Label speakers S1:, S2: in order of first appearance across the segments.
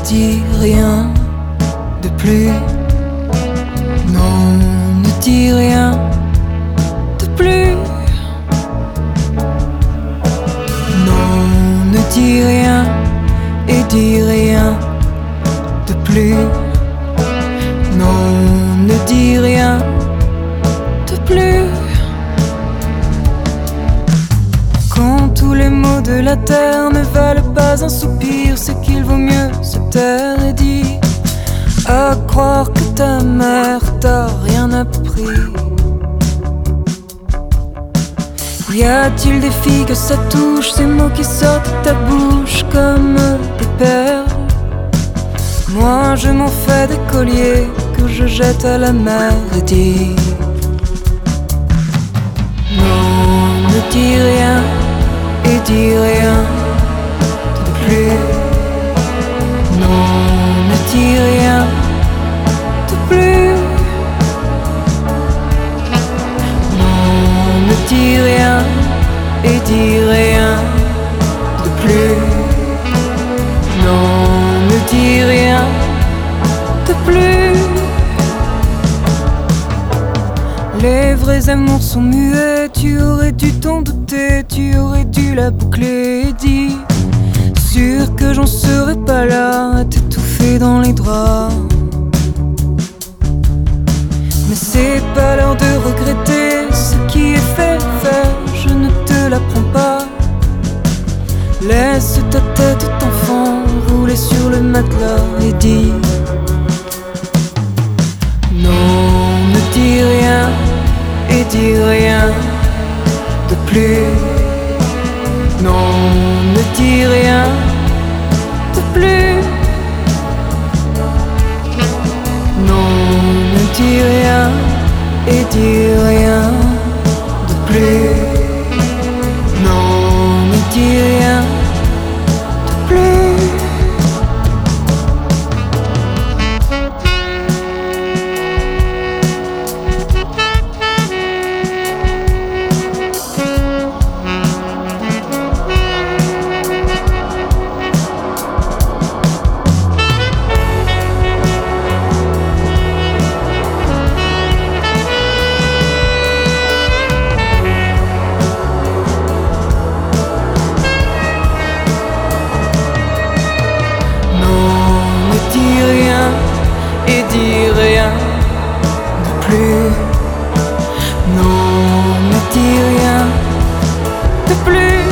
S1: dis rien de plus. Non, ne dis rien de plus. Non, ne dis rien et dis rien de plus. Non, ne dis rien de plus. Quand tous les mots de la terre ne valent pas un soupir, c'est qu'il vaut mieux se taire et dire à croire que ta mère t'a rien appris. Y a-t-il des filles que ça touche, ces mots qui sortent de ta bouche comme des perles? Moi je m'en fais des colliers que je jette à la mer et dis non, ne dis rien et dis rien de plus. Non, ne dis rien de plus. Non, ne dis rien et dis rien de plus. Non, ne dis rien de plus. Les vrais amours sont muets, tu aurais dû t'en douter, tu aurais dû la boucler et dire sûr que j'en serais pas là à t'étouffer dans les draps. Mais c'est pas l'heure de regretter ce qui est fait, je ne te l'apprends pas. Laisse ta tête d'enfant rouler sur le matelas et dis non, ne dis rien et dis rien de plus. Non, ne dis rien de plus. Non, ne dis rien et dis rien de plus. Non, ne dis rien de plus. Et dis rien de plus. Non, ne dis rien de plus.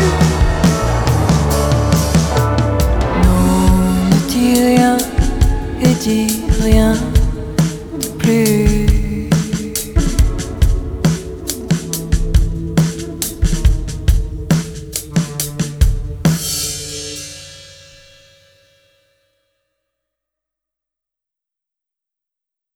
S1: Non, ne dis rien et dis rien de plus.